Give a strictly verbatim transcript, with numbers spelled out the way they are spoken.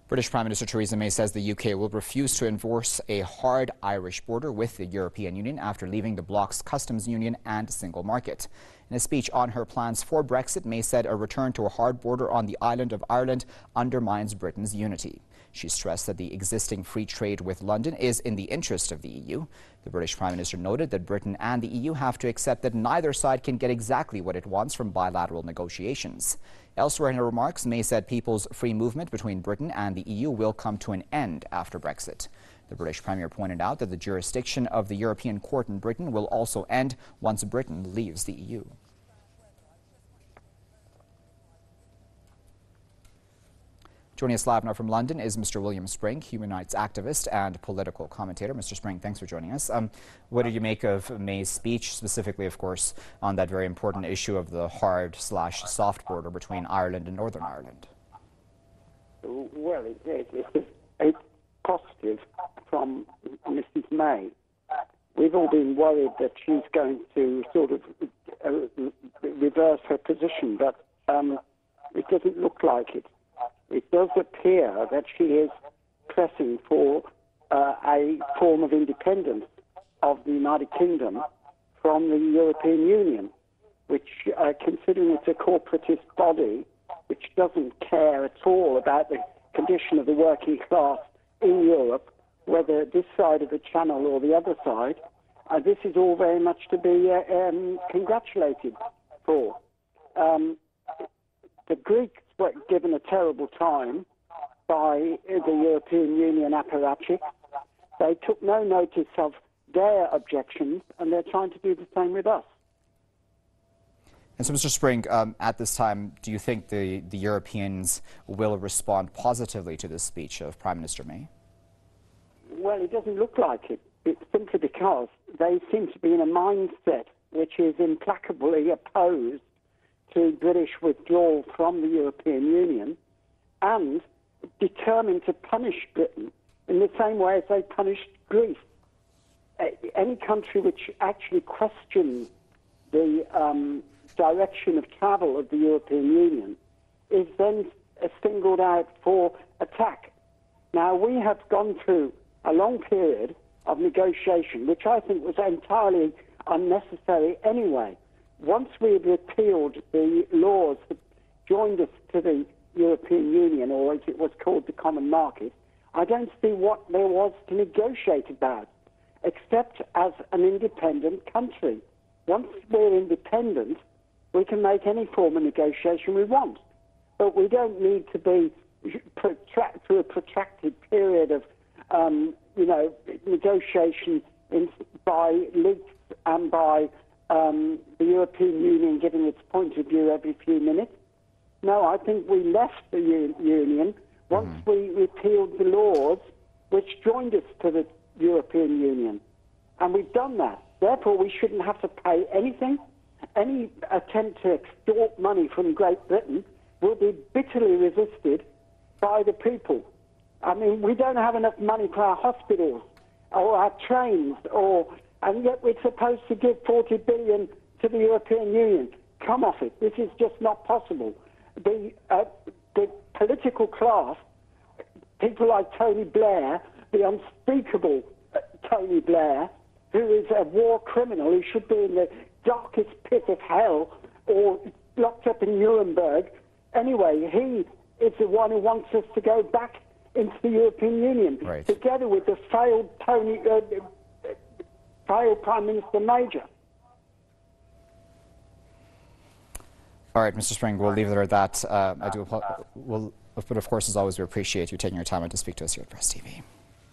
British Prime Minister Theresa May says the U K will refuse to enforce a hard Irish border with the European Union after leaving the bloc's customs union and single market. In a speech on her plans for Brexit, May said a return to a hard border on the island of Ireland undermines Britain's unity. She stressed that the existing free trade with London is in the interest of the E U. The British Prime Minister noted that Britain and the E U have to accept that neither side can get exactly what it wants from bilateral negotiations. Elsewhere in her remarks, May said people's free movement between Britain and the E U will come to an end after Brexit. The British Premier pointed out that the jurisdiction of the European Court in Britain will also end once Britain leaves the E U. Joining us live now from London is Mister William Spring, human rights activist and political commentator. Mister Spring, thanks for joining us. Um, what did you make of May's speech, specifically, of course, on that very important issue of the hard slash soft border between Ireland and Northern Ireland? Well, it, it, it's a positive from Missus May. We've all been worried that she's going to sort of uh, reverse her position, but um, it doesn't look like it. It does appear that she is pressing for uh, a form of independence of the United Kingdom from the European Union, which, uh, considering it's a corporatist body, which doesn't care at all about the condition of the working class in Europe, whether this side of the Channel or the other side, uh, this is all very much to be uh, um, congratulated for. Um, the Greeks were given a terrible time by the European Union apparatchiks. They took no notice of their objections, and they're trying to do the same with us. And so, Mister Spring, um, at this time, do you think the, the Europeans will respond positively to this speech of Prime Minister May? Well, it doesn't look like it. It's simply because they seem to be in a mindset which is implacably opposed to British withdrawal from the European Union and determined to punish Britain in the same way as they punished Greece. Any country which actually questions the um, direction of travel of the European Union is then singled out for attack. Now, we have gone through a long period of negotiation, which I think was entirely unnecessary anyway. Once we had repealed the laws that joined us to the European Union, or as it was called, the Common Market, I don't see what there was to negotiate about, except as an independent country. Once we're independent, we can make any form of negotiation we want. But we don't need to be protract, through a protracted period of, um, you know, negotiation in, by leaks and by um, the European Union giving its point of view every few minutes. No, I think we left the U Union once mm-hmm. we repealed the laws which joined us to the European Union. And we've done that. Therefore, we shouldn't have to pay anything. Any attempt to extort money from Great Britain will be bitterly resisted by the people. I mean, we don't have enough money for our hospitals or our trains, or and yet we're supposed to give forty billion to the European Union. Come off it. This is just not possible. The, uh, the political class, people like Tony Blair, the unspeakable uh, Tony Blair, who is a war criminal, who should be in the darkest pit of hell or locked up in Nuremberg. Anyway, he is the one who wants us to go back into the European Union, right, together with the failed Tony, uh, failed Prime Minister Major. All right, Mister Spring, we'll leave it at that. Uh, I do, we'll, but of course, as always, we appreciate you taking your time out to speak to us here at Press T V.